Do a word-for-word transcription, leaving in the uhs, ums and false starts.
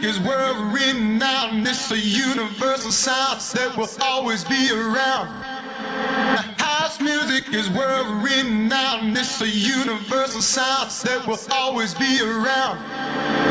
is world renowned. It's a universal sound that will always be around. House music is world renowned. It's a universal sound that will always be around.